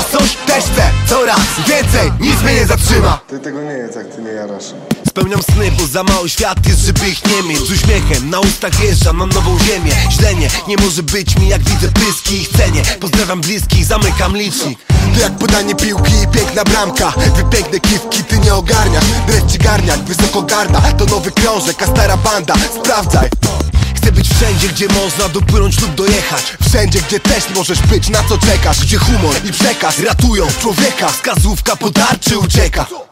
A coś też chcę, coraz więcej, nic mnie nie zatrzyma. Ty tego nie jedz, jak ty nie jarasz. Spełniam sny, bo za mały świat jest, żeby ich nie mieć. Z uśmiechem na ustach wjeżdżam na nową ziemię. Źle nie może być mi, jak widzę pyski ich cenię. Pozdrawiam bliskich, zamykam licznik. To jak podanie piłki i piękna bramka. Wy piękne kiwki, ty nie ogarniasz. Dreszczy garniak, wysoko garda. To nowy krążek, a stara banda. Sprawdzaj. Chcę być wszędzie, gdzie można dopłynąć lub dojechać. Wszędzie, gdzie też możesz być, na co czekasz. Gdzie humor i przekaz ratują człowieka. Wskazówka po tarczy ucieka.